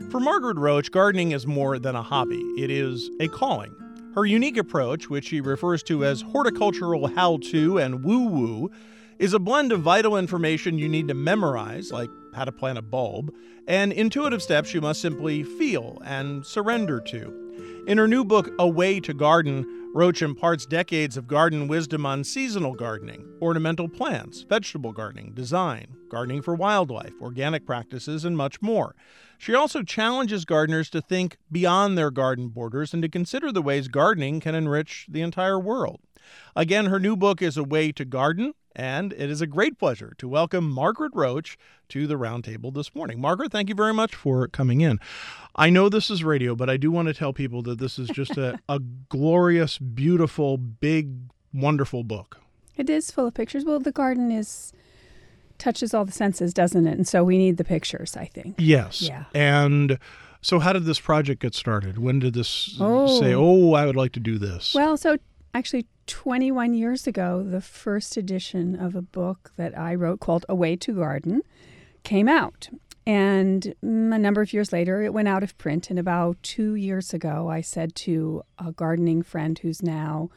For Margaret Roach, gardening is more than a hobby. It is a calling. Her unique approach, which she refers to as horticultural how-to and woo-woo, is a blend of vital information you need to memorize, like how to plant a bulb, and intuitive steps you must simply feel and surrender to. In her new book, A Way to Garden, Roach imparts decades of garden wisdom on seasonal gardening, ornamental plants, vegetable gardening, design, gardening for wildlife, organic practices, and much more. She also challenges gardeners to think beyond their garden borders and to consider the ways gardening can enrich the entire world. Again, her new book is A Way to Garden, and it is a great pleasure to welcome Margaret Roach to the roundtable this morning. Margaret, thank you very much for coming in. I know this is radio, but I do want to tell people that this is just a glorious, beautiful, big, wonderful book. It is full of pictures. Well, the garden touches all the senses, doesn't it? And so we need the pictures, I think. Yes. Yeah. And so how did this project get started? When did this say, I would like to do this? Well, so actually 21 years ago, the first edition of a book that I wrote called A Way to Garden came out. And a number of years later, it went out of print. And about 2 years ago, I said to a gardening friend who's now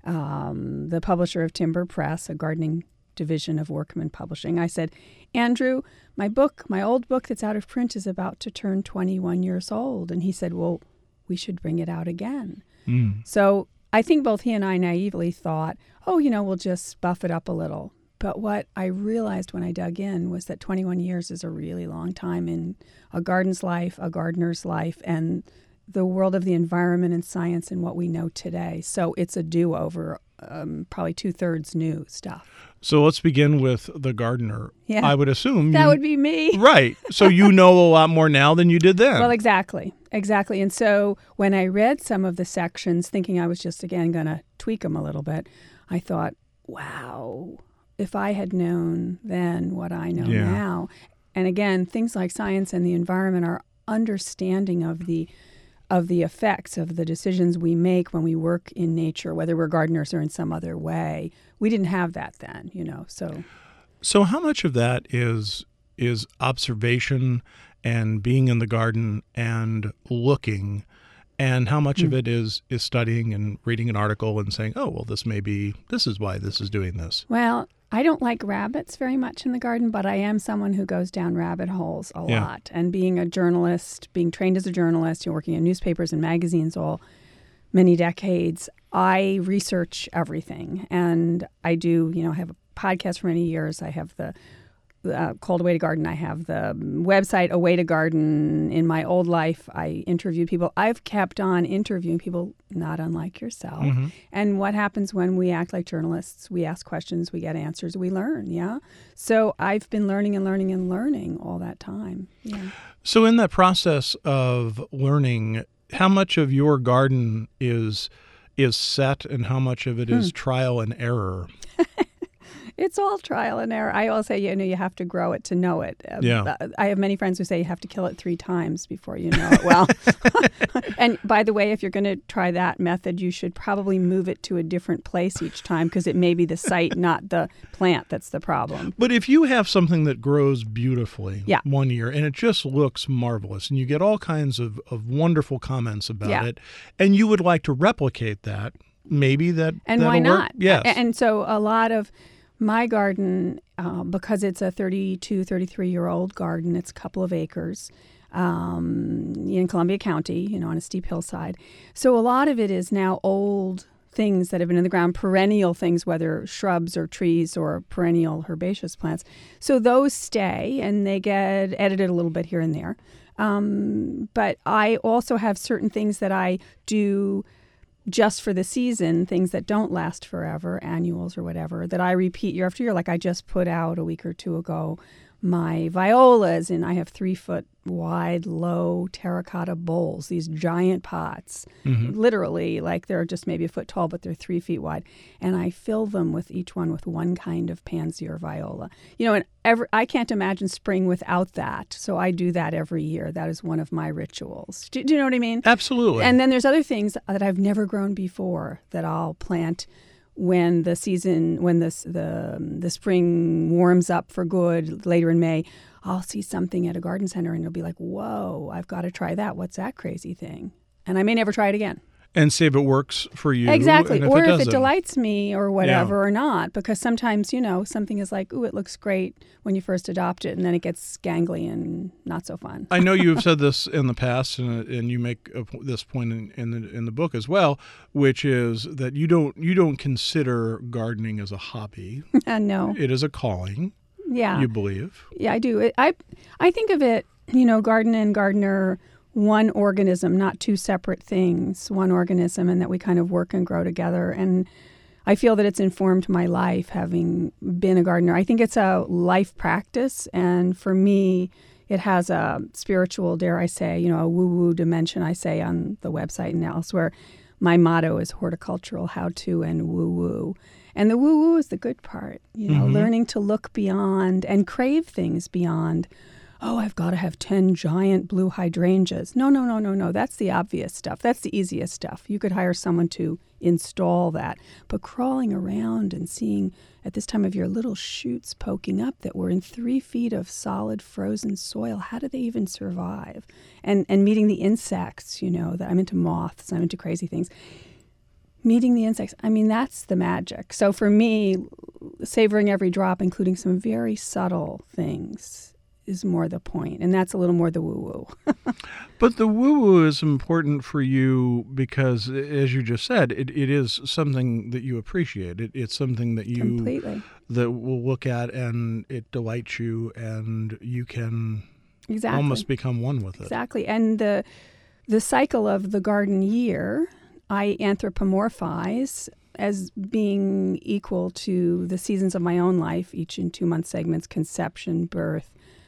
the publisher of Timber Press, a gardening division of Workman Publishing, I said, Andrew, my old book that's out of print is about to turn 21 years old. And he said, well, we should bring it out again. So I think both he and I naively thought, we'll just buff it up a little. But what I realized when I dug in was that 21 years is a really long time in a garden's life, a gardener's life, and the world of the environment and science and what we know today. So it's a do-over, probably 2/3 new stuff. So let's begin with the gardener. Yeah. I would assume that would be me. Right. So you know a lot more now than you did then. Well, exactly. And so when I read some of the sections, thinking I was just, again, going to tweak them a little bit, I thought, wow, if I had known then what I know now. And again, things like science and the environment are understanding of the effects of the decisions we make when we work in nature, whether we're gardeners or in some other way. We didn't have that then, So how much of that is observation and being in the garden and looking, and how much of it is studying and reading an article and saying, this is why this is doing this? Well, I don't like rabbits very much in the garden, but I am someone who goes down rabbit holes a lot. And being a journalist, being trained as a journalist, working in newspapers and magazines many decades, I research everything. And I do, I have a podcast for many years. I have the called A Way to Garden. I have the website A Way to Garden. In my old life, I interviewed people. I've kept on interviewing people not unlike yourself. And what happens when we act like journalists? We ask questions, we get answers, we learn, So I've been learning and learning and learning all that time. Yeah. So in that process of learning, how much of your garden is set and how much of it is trial and error? It's all trial and error. I always say, you have to grow it to know it. I have many friends who say you have to kill it 3 times before you know it well. And by the way, if you're going to try that method, you should probably move it to a different place each time because it may be the site, not the plant, that's the problem. But if you have something that grows beautifully one year and it just looks marvelous and you get all kinds of wonderful comments about it, and you would like to replicate that, maybe that'll why not? Work. Yes. And so a lot of my garden, because it's a 33-year-old garden, it's a couple of acres in Columbia County, on a steep hillside. So a lot of it is now old things that have been in the ground, perennial things, whether shrubs or trees or perennial herbaceous plants. So those stay and they get edited a little bit here and there. But I also have certain things that I do just for the season, things that don't last forever, annuals or whatever, that I repeat year after year. Like I just put out a week or two ago my violas, and I have 3-foot wide, low terracotta bowls, these giant pots, literally, like they're just maybe a foot tall, but they're 3 feet wide. And I fill them with each one with one kind of pansy or viola. And I can't imagine spring without that. So I do that every year. That is one of my rituals. Do you know what I mean? Absolutely. And then there's other things that I've never grown before that I'll plant when the spring warms up for good later in May. I'll see something at a garden center and it'll be like, whoa, I've got to try that. What's that crazy thing? And I may never try it again. And see if it works for you. Exactly. And Or if it doesn't. delights me or whatever or not. Because sometimes, something is like, ooh, it looks great when you first adopt it, and then it gets gangly and not so fun. I know you've said this in the past, and you make this point in the book as well, which is that you don't consider gardening as a hobby. No. It is a calling. Yeah. You believe. Yeah, I do. I think of it, garden and gardener, one organism, not two separate things, one organism, and that we kind of work and grow together. And I feel that it's informed my life, having been a gardener. I think it's a life practice, and for me, it has a spiritual, dare I say, a woo-woo dimension, I say on the website and elsewhere. My motto is horticultural how-to and woo-woo. And the woo-woo is the good part, learning to look beyond and crave things beyond. Oh, I've got to have 10 giant blue hydrangeas. No. That's the obvious stuff. That's the easiest stuff. You could hire someone to install that. But crawling around and seeing at this time of year little shoots poking up that were in 3 feet of solid frozen soil, how do they even survive? And meeting the insects, that I'm into moths, I'm into crazy things. Meeting the insects, that's the magic. So for me, savoring every drop, including some very subtle things, is more the point, and that's a little more the woo-woo. But the woo-woo is important for you because, as you just said, it is something that you appreciate. It's something that you completely that will look at, and it delights you, and you can almost become one with it. Exactly, and the cycle of the garden year, I anthropomorphize as being equal to the seasons of my own life, each in 2-month segments: conception, birth,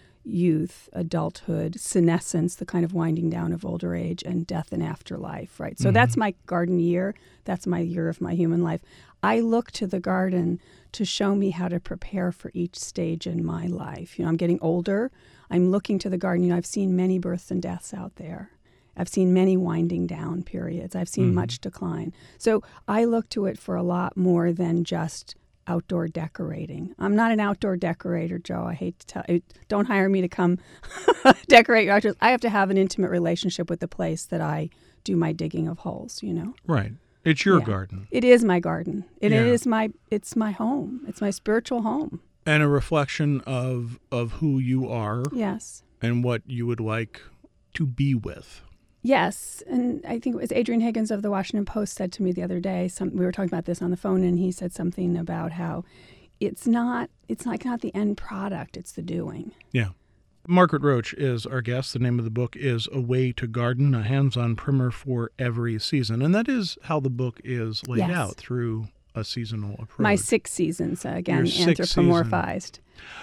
youth, adulthood, senescence, the kind of winding down of older age, and death and afterlife, right? So that's my garden year. That's my year of my human life. I look to the garden to show me how to prepare for each stage in my life. I'm getting older. I'm looking to the garden. I've seen many births and deaths out there. I've seen many winding down periods. I've seen much decline. So I look to it for a lot more than just outdoor decorating. I'm not an outdoor decorator, Joe. I hate to tell you. Don't hire me to come decorate your outdoors. I have to have an intimate relationship with the place that I do my digging of holes, Right. It's your garden. It is my garden. It's my home. It's my spiritual home. And a reflection of who you are. Yes. And what you would like to be with. Yes, and I think it was Adrian Higgins of the Washington Post said to me the other day, we were talking about this on the phone, and he said something about how it's not the end product, it's the doing. Yeah. Margaret Roach is our guest. The name of the book is A Way to Garden, a hands-on primer for every season. And that is how the book is laid out, through a seasonal approach. My 6 seasons, again, anthropomorphized.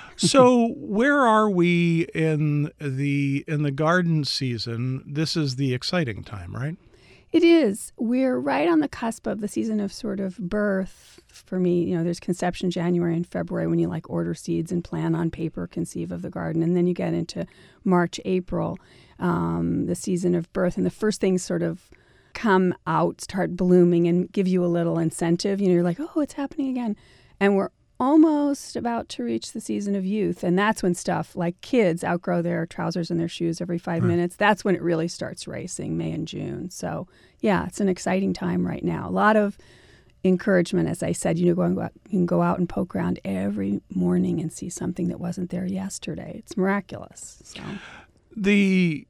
So where are we in the garden season? This is the exciting time, right? It is. We're right on the cusp of the season of sort of birth. For me, there's conception January and February when you order seeds and plan on paper, conceive of the garden. And then you get into March, April, the season of birth. And the first things sort of come out, start blooming, and give you a little incentive. You're like, oh, it's happening again. And we're almost about to reach the season of youth. And that's when stuff like kids outgrow their trousers and their shoes every 5 minutes. That's when it really starts racing, May and June. So, yeah, it's an exciting time right now. A lot of encouragement, as I said. You can go out and poke around every morning and see something that wasn't there yesterday. It's miraculous. So. The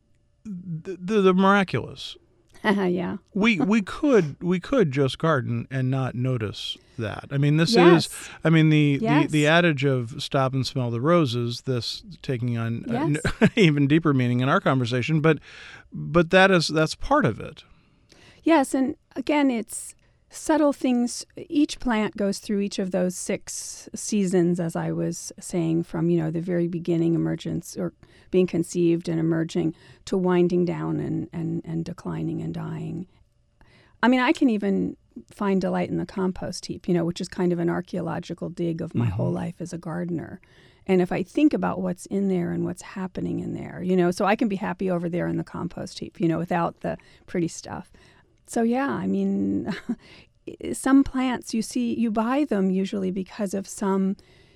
miraculous. Yeah. We could just garden and not notice that. This yes. is the adage of stop and smell the roses, this taking on even deeper meaning in our conversation, but that's part of it. Yes, and again, it's subtle things. Each plant goes through each of those 6 seasons, as I was saying, from the very beginning, emergence, or being conceived and emerging, to winding down and declining and dying. I can even find delight in the compost heap, which is kind of an archaeological dig of my whole life as a gardener. And if I think about what's in there and what's happening in there, so I can be happy over there in the compost heap, without the pretty stuff. So, yeah, some plants you buy them usually because of some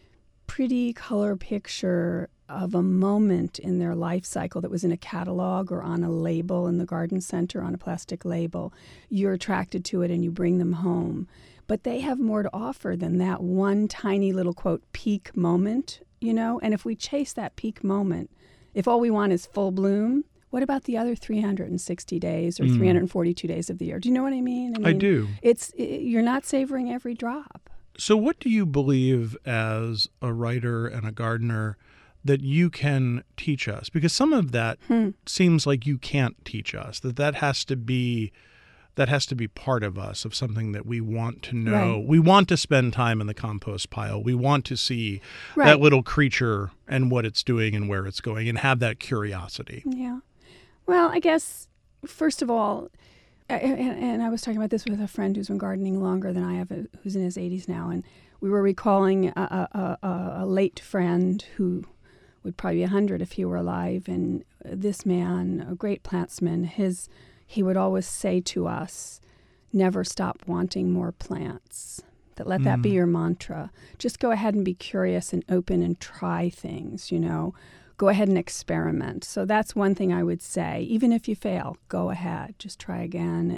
pretty color picture of a moment in their life cycle that was in a catalog or on a label in the garden center, on a plastic label, you're attracted to it and you bring them home. But they have more to offer than that one tiny little, quote, peak moment, And if we chase that peak moment, if all we want is full bloom, what about the other 360 days or 342 days of the year? Do you know what I mean? I do. You're not savoring every drop. So what do you believe as a writer and a gardener that you can teach us? Because some of that seems like you can't teach us, that has to be part of us, of something that we want to know. Right. We want to spend time in the compost pile. We want to see that little creature and what it's doing and where it's going and have that curiosity. Yeah. Well, I guess, first of all, and I was talking about this with a friend who's been gardening longer than I have, who's in his 80s now, and we were recalling a late friend who would probably be 100 if he were alive, and this man, a great plantsman, he would always say to us, never stop wanting more plants. Let that be your mantra. Just go ahead and be curious and open and try things, Go ahead and experiment. So that's one thing I would say. Even if you fail, go ahead. Just try again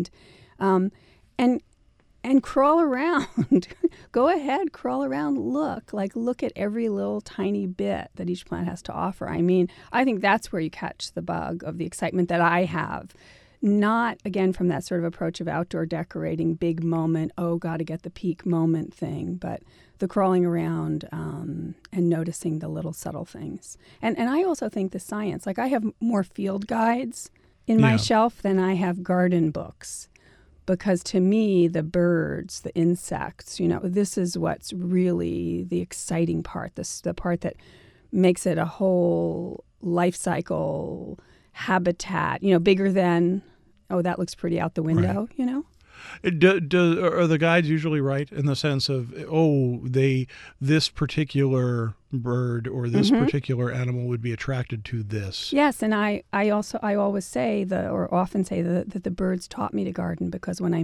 and crawl around. Go ahead, crawl around, look at every little tiny bit that each plant has to offer. I mean, I think that's where you catch the bug of the excitement that I have. Not, again, from that sort of approach of outdoor decorating, big moment, got to get the peak moment thing, but the crawling around and noticing the little subtle things. And I also think the science, I have more field guides in my shelf than I have garden books. Because to me, the birds, the insects, this is what's really the exciting part, the part that makes it a whole life cycle habitat, bigger than, that looks pretty out the window, right. Are the guides usually right in the sense of, this particular bird or this particular animal would be attracted to this? Yes, and I always say often say that the birds taught me to garden, because when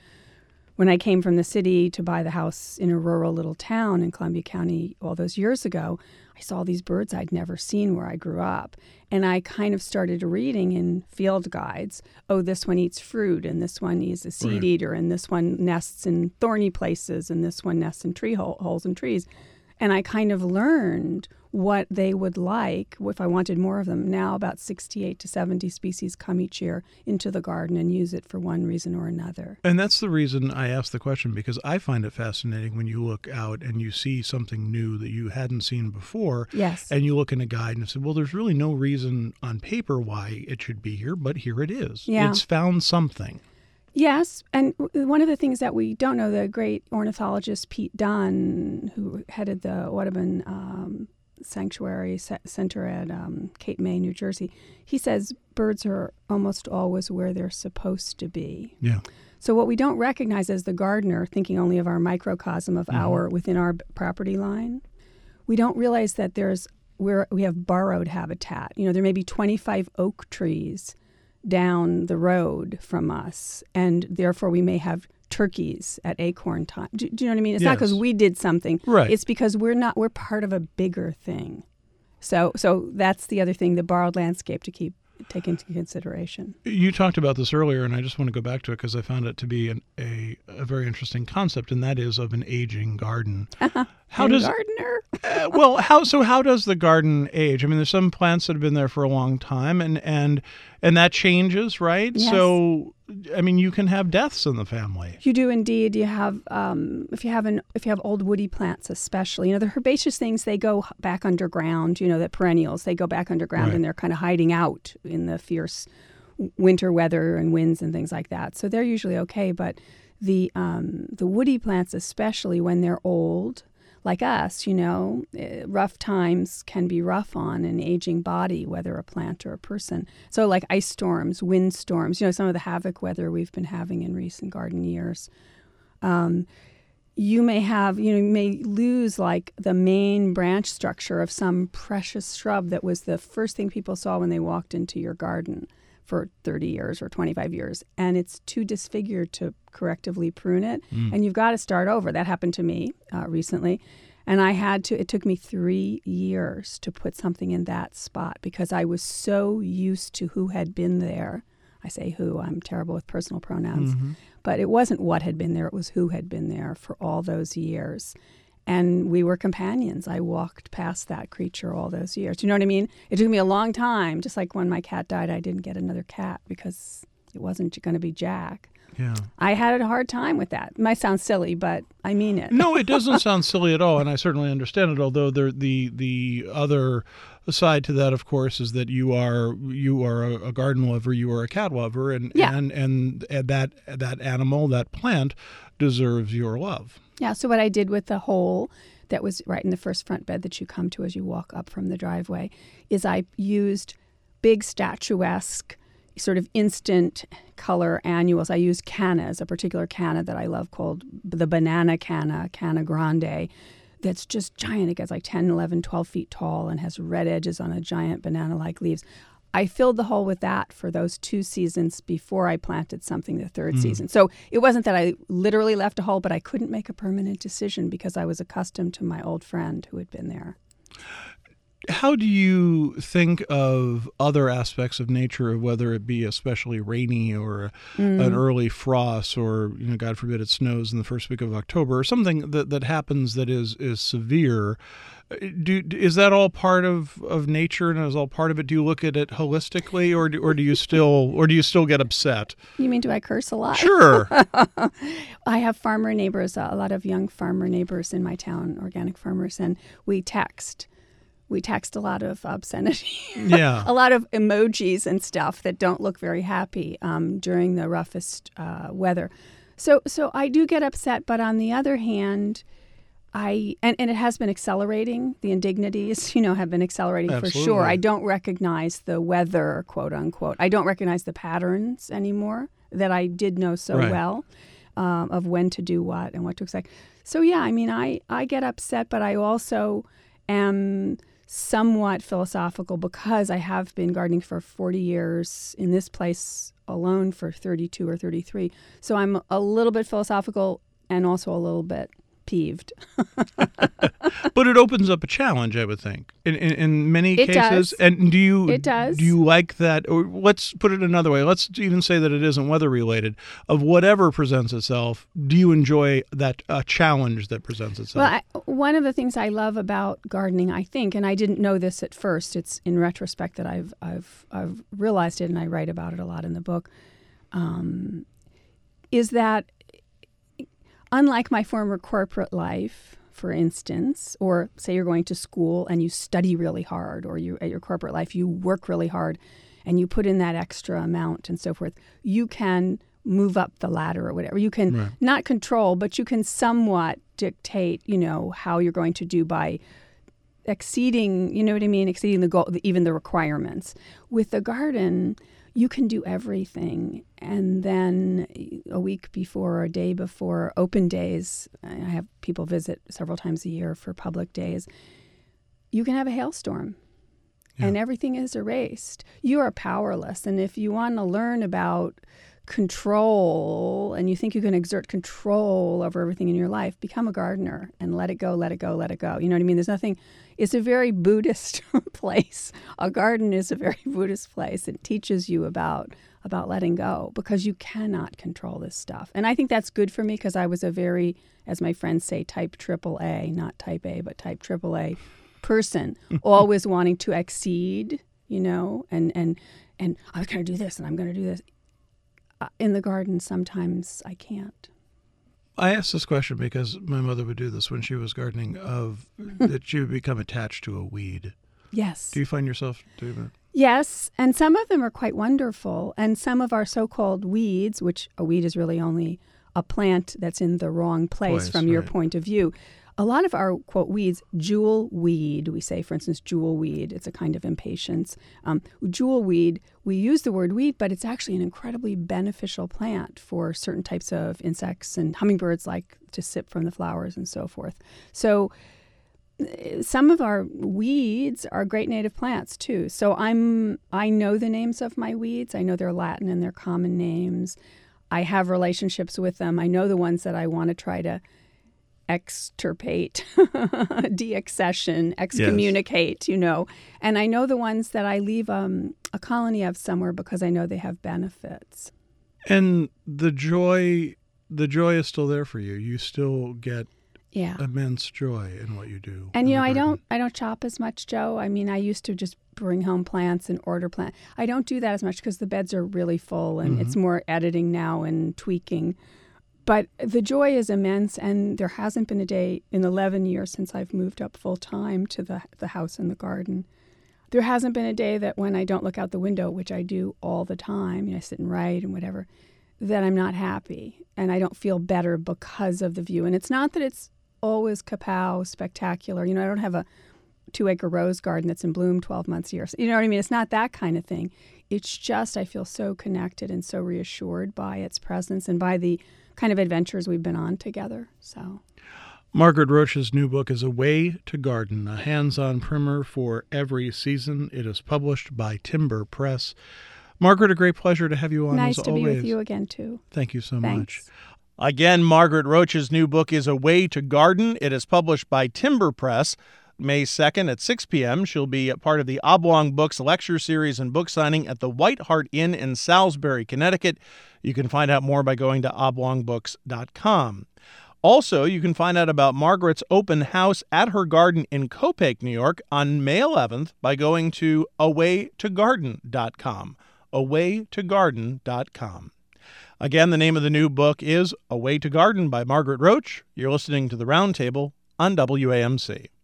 I came from the city to buy the house in a rural little town in Columbia County all those years ago, I saw these birds I'd never seen where I grew up. And I kind of started reading in field guides, this one eats fruit, and this one is a seed eater, and this one nests in thorny places, and this one nests in tree holes in trees. And I kind of learned what they would like if I wanted more of them. Now about 68 to 70 species come each year into the garden and use it for one reason or another. And that's the reason I asked the question, because I find it fascinating when you look out and you see something new that you hadn't seen before. Yes. And you look in a guide and say, well, there's really no reason on paper why it should be here, but here it is. Yeah. It's found something. Yes, and one of the things that we don't know, the great ornithologist Pete Dunn, who headed the Audubon Sanctuary Center at Cape May, New Jersey, he says birds are almost always where they're supposed to be. Yeah. So what we don't recognize as the gardener, thinking only of our microcosm of within our property line, we don't realize that we have borrowed habitat. There may be 25 oak trees down the road from us, and therefore we may have turkeys at acorn time. Do you know what I mean? It's not because we did something. Right. It's because we're part of a bigger thing. So that's the other thing, the borrowed landscape to take into consideration. You talked about this earlier, and I just want to go back to it because I found it to be a very interesting concept, and that is of an aging garden. How does gardener? How does the garden age? I mean, there's some plants that have been there for a long time, and that changes, right? Yes. So, I mean, you can have deaths in the family. You do indeed. You have if you have old woody plants, especially, the herbaceous things, they go back underground. The perennials, they go back underground, right. And they're kind of hiding out in the fierce winter weather and winds and things like that. So they're usually okay. But the woody plants, especially when they're old, like us, rough times can be rough on an aging body, whether a plant or a person. So like ice storms, wind storms, some of the havoc weather we've been having in recent garden years. You may lose like the main branch structure of some precious shrub that was the first thing people saw when they walked into your garden for 30 years or 25 years, and it's too disfigured to correctively prune it, and you've got to start over. That happened to me recently, And it took me 3 years to put something in that spot because I was so used to who had been there. I say who, I'm terrible with personal pronouns. Mm-hmm. But it wasn't what had been there, it was who had been there for all those years. And we were companions. I walked past that creature all those years. You know what I mean? It took me a long time. Just like when my cat died, I didn't get another cat because it wasn't going to be Jack. Yeah. I had a hard time with that. It might sound silly, but I mean it. No, it doesn't sound silly at all, and I certainly understand it. Although the other side to that, of course, is that you are a garden lover, you are a cat lover, and that animal, that plant, deserves your love. Yeah. So what I did with the hole that was right in the first front bed that you come to as you walk up from the driveway is I used big statuesque, sort of instant color annuals. I used cannas, a particular canna that I love called the banana canna, Canna Grande, that's just giant. It gets like 10, 11, 12 feet tall and has red edges on a giant banana-like leaves. I filled the hole with that for those 2 seasons before I planted something the third season. So it wasn't that I literally left a hole, but I couldn't make a permanent decision because I was accustomed to my old friend who had been there. How do you think of other aspects of nature, whether it be especially rainy or an early frost, or God forbid it snows in the first week of October, or something that happens that is severe? Is that all part of nature and is all part of it? Do you look at it holistically, or do you still get upset? You mean, do I curse a lot? Sure. I have farmer neighbors, a lot of young farmer neighbors in my town, organic farmers, and we text. We text a lot of obscenity, Yeah. a lot of emojis and stuff that don't look very happy during the roughest weather. So I do get upset, but on the other hand, and it has been accelerating. The indignities, have been accelerating Absolutely. For sure. I don't recognize the weather, quote unquote. I don't recognize the patterns anymore that I did know so Right. well of when to do what and what to expect. So yeah, I mean, I get upset, but I also am somewhat philosophical because I have been gardening for 40 years in this place alone for 32 or 33. So I'm a little bit philosophical and also a little bit peeved. But it opens up a challenge, I would think, in many It cases. does. And It does. Do you like that? Or let's put it another way. Let's even say that it isn't weather related. Of whatever presents itself, do you enjoy that challenge that presents itself? Well, one of the things I love about gardening, I think, and I didn't know this at first, it's in retrospect that I've realized it, and I write about it a lot in the book, is that unlike my former corporate life, for instance, or say you're going to school and you study really hard, or you at your corporate life you work really hard and you put in that extra amount and so forth, you can move up the ladder or whatever. You can Right. not control, but you can somewhat dictate, how you're going to do by exceeding, exceeding the goal, even the requirements. With the garden, you can do everything. And then a week before or a day before open days, I have people visit several times a year for public days, you can have a hailstorm. Yeah. And everything is erased. You are powerless. And if you want to learn about control and you think you can exert control over everything in your life, become a gardener and let it go, let it go, let it go. You know what I mean? There's nothing, it's a very Buddhist place. A garden is a very Buddhist place. It teaches you about letting go because you cannot control this stuff. And I think that's good for me because I was a very, as my friends say, type AAA, not type A, but type AAA person, always wanting to exceed, and I'm going to do this and I'm going to do this. In the garden, sometimes I can't. I asked this question because my mother would do this when she was gardening, that she would become attached to a weed. Yes. Do you find yourself doing that? Yes, and some of them are quite wonderful. And some of our so-called weeds, which a weed is really only a plant that's in the wrong place from your right. point of view. A lot of our, quote, weeds, jewel weed, we say, for instance, jewel weed. It's a kind of impatiens. Jewel weed, we use the word weed, but it's actually an incredibly beneficial plant for certain types of insects, and hummingbirds like to sip from the flowers and so forth. So some of our weeds are great native plants, too. So I know the names of my weeds. I know their Latin and their common names. I have relationships with them. I know the ones that I want to try to extirpate, deaccession, excommunicate, And I know the ones that I leave a colony of somewhere because I know they have benefits. And the joy is still there for you. You still get immense joy in what you do. And I don't chop as much, Joe. I mean, I used to just bring home plants and order plants. I don't do that as much because the beds are really full, and it's more editing now and tweaking. But the joy is immense, and there hasn't been a day in 11 years since I've moved up full time to the house and the garden. There hasn't been a day that when I don't look out the window, which I do all the time, I sit and write and whatever, that I'm not happy and I don't feel better because of the view. And it's not that it's always kapow, spectacular. I don't have a 2-acre rose garden that's in bloom 12 months a year. You know what I mean? It's not that kind of thing. It's just I feel so connected and so reassured by its presence and by the kind of adventures we've been on together. So, Margaret Roach's new book is A Way to Garden, a hands-on primer for every season. It is published by Timber Press. Margaret, a great pleasure to have you on, nice as to always. Be with you again, too. Thank you so Thanks. much. Again, Margaret Roach's new book is A Way to Garden. It is published by Timber Press. May 2nd at 6 p.m. She'll be a part of the Oblong Books lecture series and book signing at the White Hart Inn in Salisbury, Connecticut. You can find out more by going to oblongbooks.com. Also, you can find out about Margaret's open house at her garden in Copake, New York on May 11th by going to awaytogarden.com. awaytogarden.com. Again, the name of the new book is A Way to Garden by Margaret Roach. You're listening to The Roundtable on WAMC.